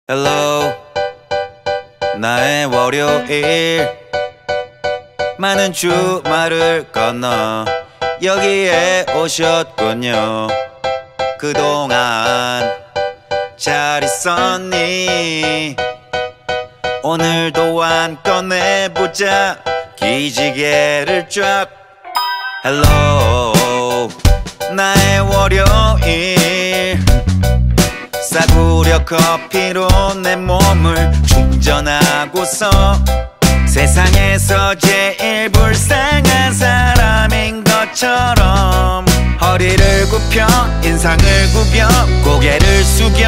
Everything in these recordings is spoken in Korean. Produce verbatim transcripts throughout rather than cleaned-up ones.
Hello, 나의 월요일 많은 주말을 건너 여기에 오셨군요. 그동안 잘 있었니? 오늘도 안 꺼내보자 기지개를 쫙. Hello, 나의 월요일 싸구려 커피로 내 몸을 충전하고서 세상에서 제일 불쌍한 사람인 것처럼 허리를 굽혀 인상을 구겨 고개를 숙여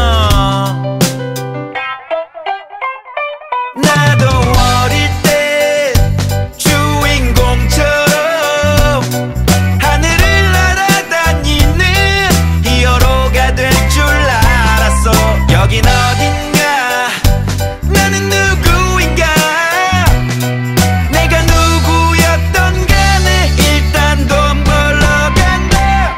나도 어릴 때 주인공처럼 하늘을 날아다니는 히어로가 될 줄 알았어. 여긴 어딘가 나는 누구인가 내가 누구였던 간에 일단 돈 벌러 간다.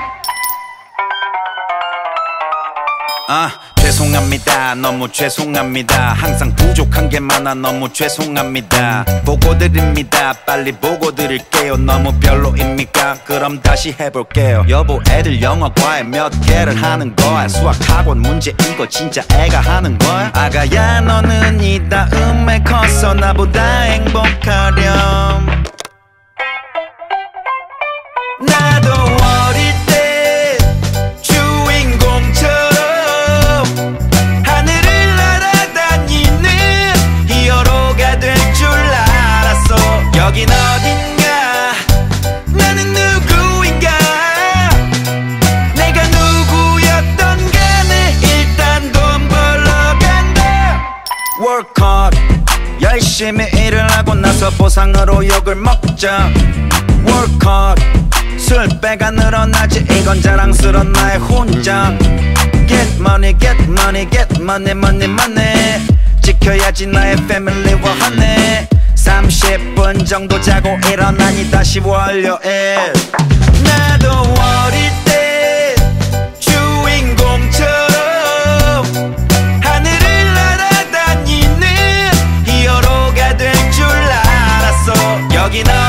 아 죄송합니다 너무 죄송합니다 항상 부족한 게 많아 너무 죄송합니다. 보고 드립니다 빨리 보고 드릴게요. 너무 별로입니까? 그럼 다시 해볼게요. 여보 애들 영어 과외 몇 개를 하는 거야? 수학학원 문제 이거 진짜 애가 하는 거야? 아가야 너는 이 다음에 커서 나보다 행복하렴. 나도 어릴 때 주인공처럼 하늘을 날아다니는 히어로가 될 줄 알았어. 여긴 어딘가 나는 누구인가 내가 누구였던 간에 일단 돈 벌러 간다. Work hard 열심히 일을 하고 나서 보상으로 욕을 먹자. Work hard 술 배가 늘어나지 이건 자랑스러운 나의 훈장. Get money get money get money money money 지켜야지 나의 패밀리와 하네. 삼십 분 정도 자고 일어나니 다시 월요일. 나도 어릴 때 주인공처럼 하늘을 날아다니는 히어로가 될 줄 알았어. 여긴